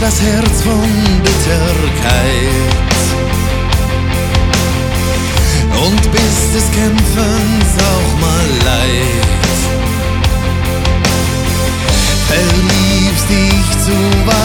das Herz von Bitterkeit. Und bist es kein